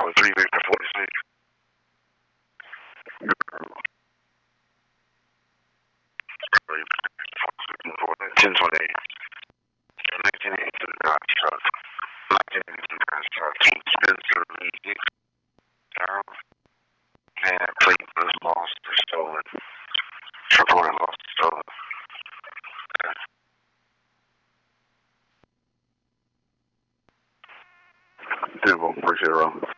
was 3 Victor 46. 1028. 1982 Dodge truck. 1982 Dodge truck. Spencer Lee. Van that plate was lost or stolen. Reported lost or stolen. Appreciate it, Ron.